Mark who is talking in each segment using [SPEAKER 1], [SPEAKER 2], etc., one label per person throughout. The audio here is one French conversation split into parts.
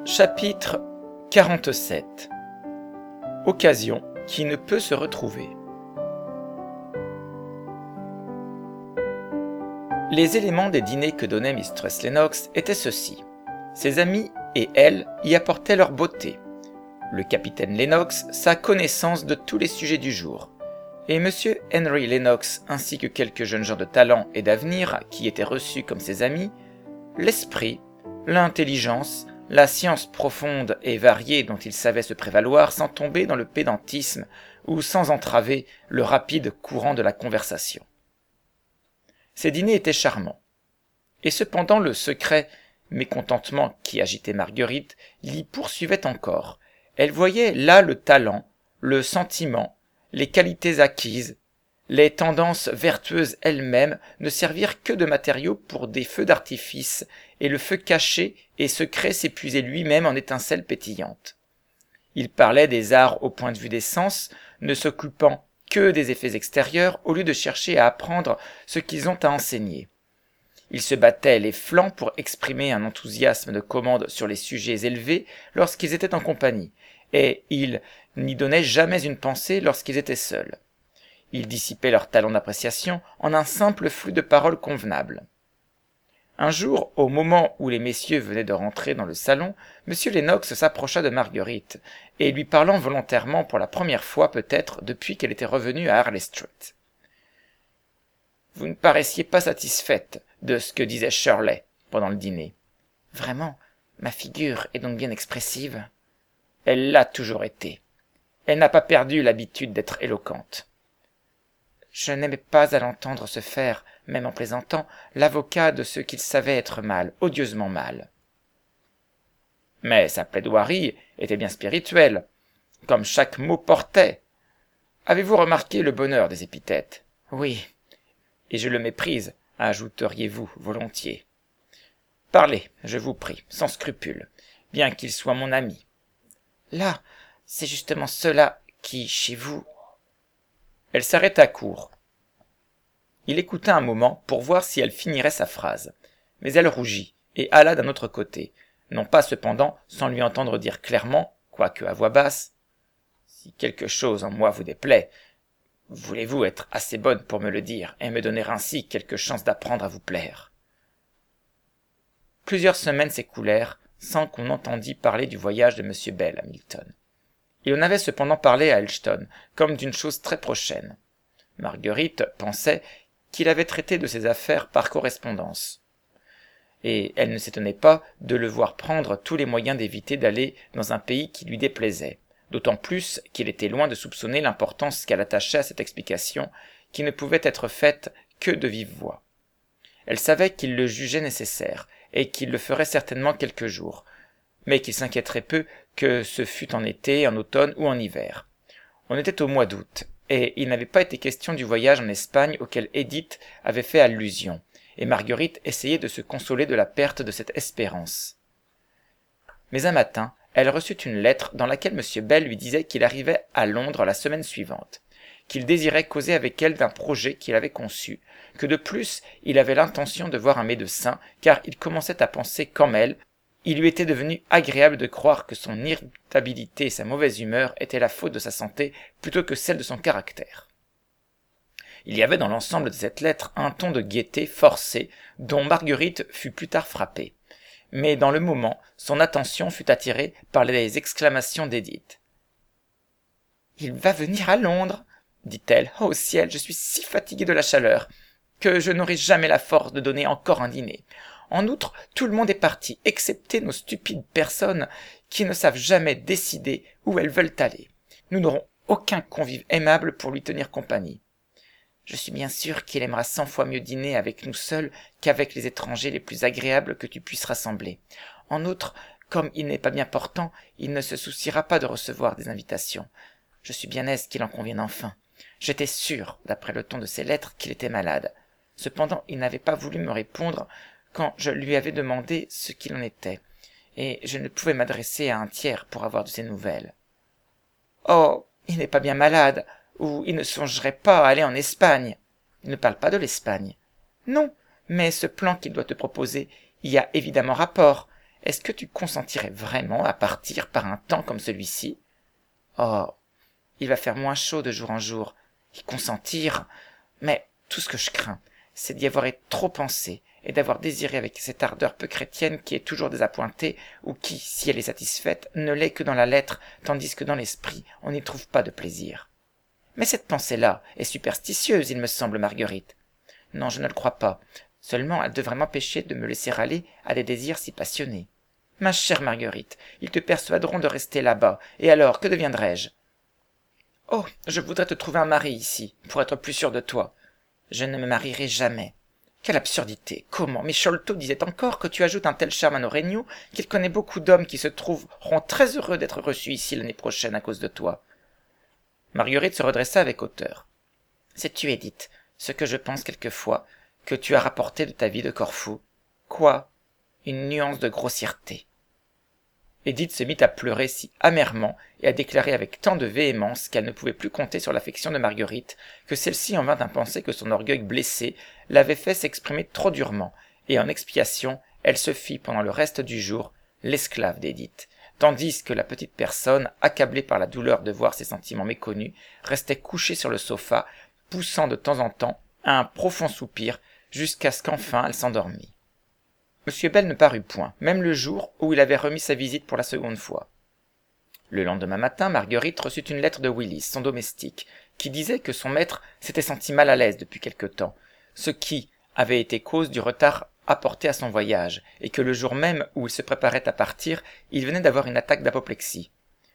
[SPEAKER 1] Chapitre 47. Occasion qui ne peut se retrouver. Les éléments des dîners que donnait Mistress Lennox étaient ceux-ci. Ses amis et elle y apportaient leur beauté. Le capitaine Lennox, sa connaissance de tous les sujets du jour. Et M. Henry Lennox, ainsi que quelques jeunes gens de talent et d'avenir qui étaient reçus comme ses amis, l'esprit, l'intelligence, la science profonde et variée dont il savait se prévaloir sans tomber dans le pédantisme ou sans entraver le rapide courant de la conversation. Ces dîners étaient charmants. Et cependant le secret mécontentement qui agitait Marguerite l'y poursuivait encore. Elle voyait là le talent, le sentiment, les qualités acquises, les tendances vertueuses elles-mêmes ne servir que de matériaux pour des feux d'artifice, et le feu caché et secret s'épuisait lui-même en étincelles pétillantes. Il parlait des arts au point de vue des sens, ne s'occupant que des effets extérieurs au lieu de chercher à apprendre ce qu'ils ont à enseigner. Il se battait les flancs pour exprimer un enthousiasme de commande sur les sujets élevés lorsqu'ils étaient en compagnie, et il n'y donnait jamais une pensée lorsqu'ils étaient seuls. Il dissipait leur talent d'appréciation en un simple flux de paroles convenables. Un jour, au moment où les messieurs venaient de rentrer dans le salon, M. Lennox s'approcha de Marguerite, et lui parlant volontairement pour la première fois peut-être depuis qu'elle était revenue à Harley Street. « Vous ne paraissiez pas satisfaite de ce que disait Shirley pendant le dîner. »« Vraiment, ma figure est donc bien expressive. »« Elle l'a toujours été. Elle n'a pas perdu l'habitude d'être éloquente. » Je n'aimais pas à l'entendre se faire, même en plaisantant, l'avocat de ce qu'il savait être mal, odieusement mal. Mais sa plaidoirie était bien spirituelle, comme chaque mot portait. Avez-vous remarqué le bonheur des épithètes? Oui, et je le méprise, ajouteriez-vous volontiers. Parlez, je vous prie, sans scrupule, bien qu'il soit mon ami. Là, c'est justement cela qui, chez vous... Elle s'arrêta court. Il écouta un moment pour voir si elle finirait sa phrase, mais elle rougit et alla d'un autre côté, non pas cependant sans lui entendre dire clairement, quoique à voix basse, « Si quelque chose en moi vous déplaît, voulez-vous être assez bonne pour me le dire et me donner ainsi quelque chance d'apprendre à vous plaire ?» Plusieurs semaines s'écoulèrent sans qu'on entendît parler du voyage de M. Bell à Milton. Il en avait cependant parlé à Elshton, comme d'une chose très prochaine. Marguerite pensait qu'il avait traité de ses affaires par correspondance. Et elle ne s'étonnait pas de le voir prendre tous les moyens d'éviter d'aller dans un pays qui lui déplaisait, d'autant plus qu'il était loin de soupçonner l'importance qu'elle attachait à cette explication, qui ne pouvait être faite que de vive voix. Elle savait qu'il le jugeait nécessaire, et qu'il le ferait certainement quelques jours, mais qu'il s'inquiéterait peu que ce fût en été, en automne ou en hiver. On était au mois d'août, et il n'avait pas été question du voyage en Espagne auquel Édith avait fait allusion, et Marguerite essayait de se consoler de la perte de cette espérance. Mais un matin, elle reçut une lettre dans laquelle M. Bell lui disait qu'il arrivait à Londres la semaine suivante, qu'il désirait causer avec elle d'un projet qu'il avait conçu, que de plus il avait l'intention de voir un médecin, car il commençait à penser comme elle. Il lui était devenu agréable de croire que son irritabilité et sa mauvaise humeur étaient la faute de sa santé plutôt que celle de son caractère. Il y avait dans l'ensemble de cette lettre un ton de gaieté forcée dont Marguerite fut plus tard frappée. Mais dans le moment, son attention fut attirée par les exclamations d'Édith. « Il va venir à Londres !» dit-elle. « Oh ciel, je suis si fatiguée de la chaleur que je n'aurai jamais la force de donner encore un dîner. En outre, tout le monde est parti, excepté nos stupides personnes qui ne savent jamais décider où elles veulent aller. Nous n'aurons aucun convive aimable pour lui tenir compagnie. Je suis bien sûre qu'il aimera 100 fois mieux dîner avec nous seuls qu'avec les étrangers les plus agréables que tu puisses rassembler. En outre, comme il n'est pas bien portant, il ne se souciera pas de recevoir des invitations. Je suis bien aise qu'il en convienne enfin. J'étais sûre, d'après le ton de ses lettres, qu'il était malade. Cependant, il n'avait pas voulu me répondre quand je lui avais demandé ce qu'il en était, et je ne pouvais m'adresser à un tiers pour avoir de ses nouvelles. Oh, il n'est pas bien malade, ou il ne songerait pas à aller en Espagne. Il ne parle pas de l'Espagne. Non, mais ce plan qu'il doit te proposer y a évidemment rapport, est-ce que tu consentirais vraiment à partir par un temps comme celui-ci? Oh, il va faire moins chaud de jour en jour. Y consentir? Mais tout ce que je crains, c'est d'y avoir trop pensé, et d'avoir désiré avec cette ardeur peu chrétienne qui est toujours désappointée, ou qui, si elle est satisfaite, ne l'est que dans la lettre, tandis que dans l'esprit, on n'y trouve pas de plaisir. Mais cette pensée-là est superstitieuse, il me semble, Marguerite. Non, je ne le crois pas. Seulement, elle devrait m'empêcher de me laisser aller à des désirs si passionnés. Ma chère Marguerite, ils te persuaderont de rester là-bas, et alors, que deviendrai-je? Oh, je voudrais te trouver un mari ici, pour être plus sûr de toi. Je ne me marierai jamais. Quelle absurdité! Comment? Mais Sholto disait encore que tu ajoutes un tel charme à nos régnaux qu'il connaît beaucoup d'hommes qui se trouveront très heureux d'être reçus ici l'année prochaine à cause de toi. Marguerite se redressa avec hauteur. Sais-tu, Édith, ce que je pense quelquefois, que tu as rapporté de ta vie de Corfou? Quoi? Une nuance de grossièreté. Édith se mit à pleurer si amèrement et à déclarer avec tant de véhémence qu'elle ne pouvait plus compter sur l'affection de Marguerite, que celle-ci en vint à penser que son orgueil blessé l'avait fait s'exprimer trop durement, et en expiation, elle se fit pendant le reste du jour l'esclave d'Édith, tandis que la petite personne, accablée par la douleur de voir ses sentiments méconnus, restait couchée sur le sofa, poussant de temps en temps un profond soupir, jusqu'à ce qu'enfin elle s'endormît. M. Bell ne parut point, même le jour où il avait remis sa visite pour la seconde fois. Le lendemain matin, Marguerite reçut une lettre de Willis, son domestique, qui disait que son maître s'était senti mal à l'aise depuis quelque temps, ce qui avait été cause du retard apporté à son voyage, et que le jour même où il se préparait à partir, il venait d'avoir une attaque d'apoplexie.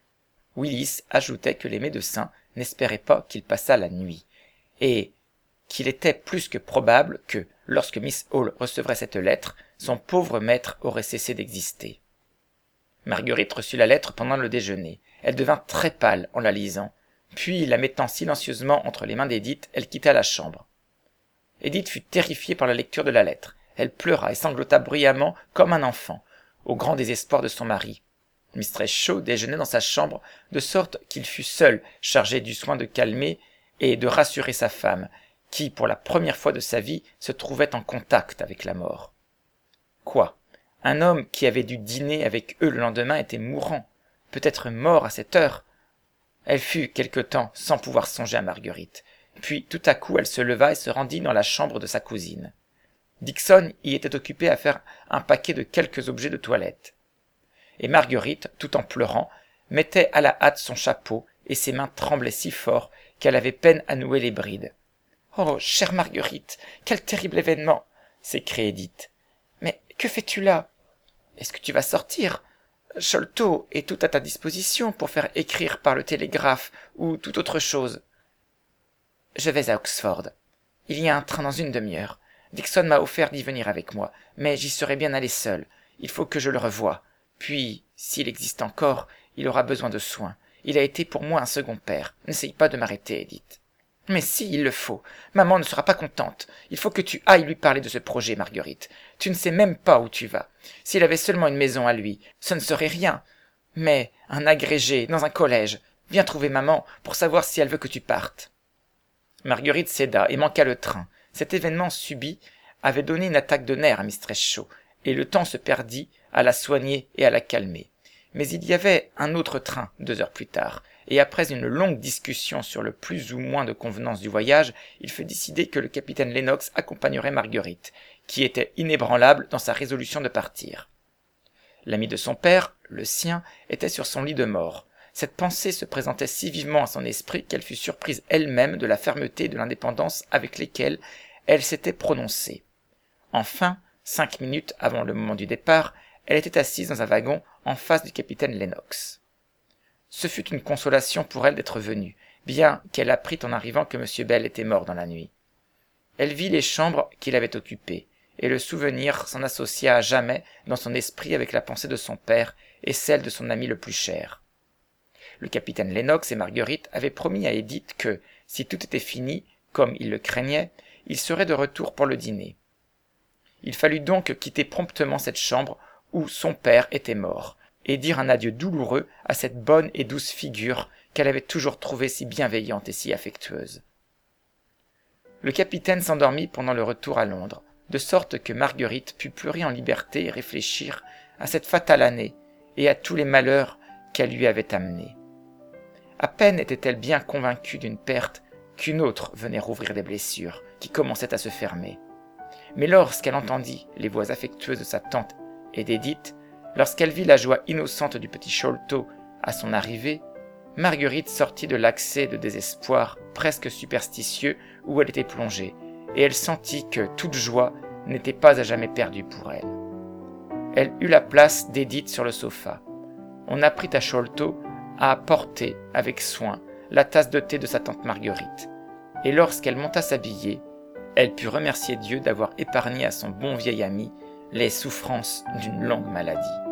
[SPEAKER 1] Willis ajoutait que les médecins n'espéraient pas qu'il passât la nuit, et qu'il était plus que probable que, lorsque Miss Hall recevrait cette lettre, son pauvre maître aurait cessé d'exister. Marguerite reçut la lettre pendant le déjeuner. Elle devint très pâle en la lisant, puis, la mettant silencieusement entre les mains d'Édith, elle quitta la chambre. Édith fut terrifiée par la lecture de la lettre. Elle pleura et sanglota bruyamment comme un enfant, au grand désespoir de son mari. Mistress Shaw déjeunait dans sa chambre, de sorte qu'il fut seul chargé du soin de calmer et de rassurer sa femme, qui, pour la première fois de sa vie, se trouvait en contact avec la mort. Quoi? Un homme qui avait dû dîner avec eux le lendemain était mourant, peut-être mort à cette heure. Elle fut quelque temps sans pouvoir songer à Marguerite, puis tout à coup elle se leva et se rendit dans la chambre de sa cousine. Dixon y était occupé à faire un paquet de quelques objets de toilette. Et Marguerite, tout en pleurant, mettait à la hâte son chapeau, et ses mains tremblaient si fort qu'elle avait peine à nouer les brides. « Oh, chère Marguerite, quel terrible événement !» s'écriait Édith. « Mais que fais-tu là? Est-ce que tu vas sortir? Sholto est tout à ta disposition pour faire écrire par le télégraphe ou toute autre chose. »« Je vais à Oxford. Il y a un train dans une demi-heure. Dixon m'a offert d'y venir avec moi, mais j'y serais bien allé seul. Il faut que je le revoie. Puis, s'il existe encore, il aura besoin de soins. Il a été pour moi un second père. N'essaye pas de m'arrêter, Édith. » « Mais si, il le faut. Maman ne sera pas contente. Il faut que tu ailles lui parler de ce projet, Marguerite. Tu ne sais même pas où tu vas. S'il avait seulement une maison à lui, ce ne serait rien. Mais un agrégé, dans un collège. Viens trouver maman pour savoir si elle veut que tu partes. » Marguerite céda et manqua le train. Cet événement subit avait donné une attaque de nerfs à Mistress Shaw, et le temps se perdit à la soigner et à la calmer. Mais il y avait un autre train 2 heures plus tard, et après une longue discussion sur le plus ou moins de convenance du voyage, il fut décidé que le capitaine Lennox accompagnerait Marguerite, qui était inébranlable dans sa résolution de partir. L'ami de son père, le sien, était sur son lit de mort. Cette pensée se présentait si vivement à son esprit qu'elle fut surprise elle-même de la fermeté et de l'indépendance avec lesquelles elle s'était prononcée. Enfin, 5 minutes avant le moment du départ, elle était assise dans un wagon en face du capitaine Lennox. Ce fut une consolation pour elle d'être venue, bien qu'elle apprît en arrivant que M. Bell était mort dans la nuit. Elle vit les chambres qu'il avait occupées, et le souvenir s'en associa à jamais dans son esprit avec la pensée de son père et celle de son ami le plus cher. Le capitaine Lennox et Marguerite avaient promis à Édith que, si tout était fini, comme il le craignait, il serait de retour pour le dîner. Il fallut donc quitter promptement cette chambre où son père était mort, et dire un adieu douloureux à cette bonne et douce figure qu'elle avait toujours trouvée si bienveillante et si affectueuse. Le capitaine s'endormit pendant le retour à Londres, de sorte que Marguerite put pleurer en liberté et réfléchir à cette fatale année et à tous les malheurs qu'elle lui avait amenés. À peine était-elle bien convaincue d'une perte qu'une autre venait rouvrir des blessures qui commençaient à se fermer. Mais lorsqu'elle entendit les voix affectueuses de sa tante et d'Édith, lorsqu'elle vit la joie innocente du petit Sholto à son arrivée, Marguerite sortit de l'accès de désespoir presque superstitieux où elle était plongée, et elle sentit que toute joie n'était pas à jamais perdue pour elle. Elle eut la place d'Édith sur le sofa. On apprit à Sholto à apporter avec soin la tasse de thé de sa tante Marguerite, et lorsqu'elle monta s'habiller, elle put remercier Dieu d'avoir épargné à son bon vieil ami les souffrances d'une longue maladie.